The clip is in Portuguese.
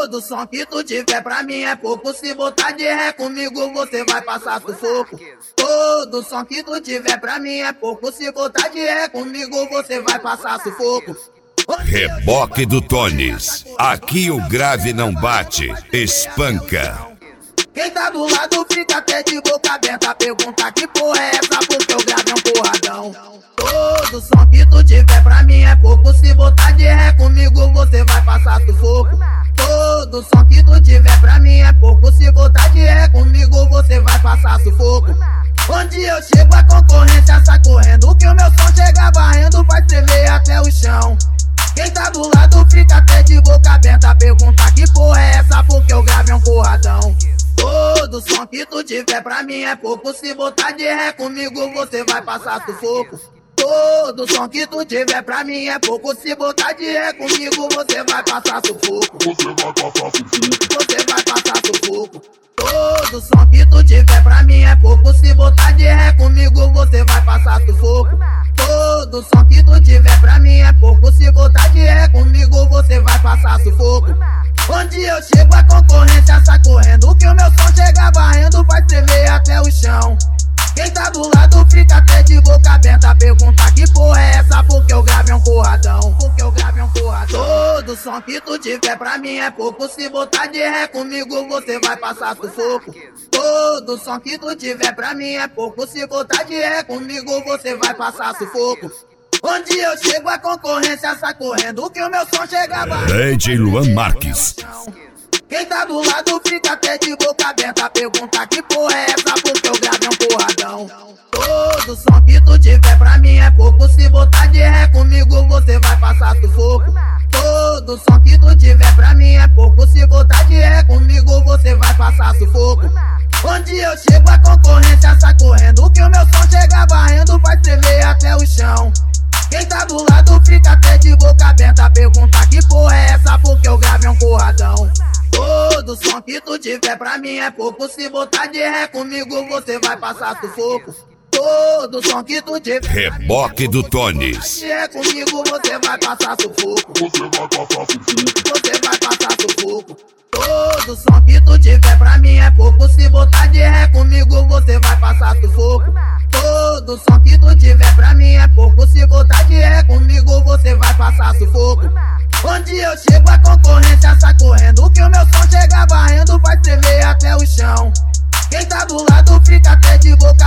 Todo som que tu tiver pra mim é pouco. Se botar de ré comigo você vai passar sufoco. Todo som que tu tiver pra mim é pouco. Se botar de ré comigo você vai passar sufoco. Reboque do Tones. Aqui o grave não bate, espanca. Quem tá do lado fica até de boca aberta. Pergunta que porra é essa, porque o grave é um porradão. Todo som que tu tiver pra mim é pouco. Se botar de ré comigo você vai passar sufoco. Todo som que tu tiver pra mim é pouco. Se botar de ré comigo você vai passar sufoco. Onde eu chego a concorrência sai correndo. Que o meu som chega varrendo, vai tremer até o chão. Quem tá do lado fica até de boca aberta. Pergunta que porra é essa, porque o grave é um porradão. Todo som que tu tiver pra mim é pouco. Se botar de ré comigo você vai passar sufoco. Todo som que tu tiver pra mim é pouco. Se botar de ré comigo você vai passar sufoco. Você vai passar sufoco. Todo som que tu tiver pra mim é pouco. Se botar de ré comigo você vai passar sufoco. Todo som que tu tiver pra mim é pouco. Se botar de ré comigo você vai passar sufoco. Onde eu chego a concorrência sai correndo. Que o meu som chega varrendo, vai tremer até o chão. Quem tá do lado fica até de boca aberta. Pergunta que porra é essa, porque o grave é um porradão. Porque o grave é um porradão. Todo som que tu tiver pra mim é pouco. Se botar de ré comigo você vai passar sufoco. Todo som que tu tiver pra mim é pouco. Se botar de ré comigo você vai passar sufoco. Onde eu chego a concorrência sai correndo. Que o meu som chegava. DJ Luan Marques. Quem tá do lado fica até de boca aberta. Pergunta que porra é essa, porque o grave é um porradão. Todo som que tu tiver pra mim é pouco. Se botar de ré comigo você vai passar sufoco. Todo som que tu tiver pra mim é pouco. Se botar de ré comigo você vai passar sufoco. Onde eu chego a concorrência sai correndo. Que o meu som chega varrendo, vai tremer até o chão. Quem tá do lado fica até de boca aberta. Pergunta que porra é essa, porque o grave é um porradão. Todo som que tu tiver pra mim é pouco. Se botar de ré comigo você vai passar sufoco. Todo som que tu tiver Reboque do Tones. de ré comigo você vai passar sufoco. Você vai passar sufoco. Todo som que tu tiver pra mim é pouco. Se botar de ré comigo você vai passar sufoco. Todo som que tu tiver pra mim é pouco. Se botar de ré comigo você vai passar sufoco. Onde eu chego a concorrência sai correndo. Que o meu som chega varrendo, vai tremer até o chão. Quem tá do lado fica até de boca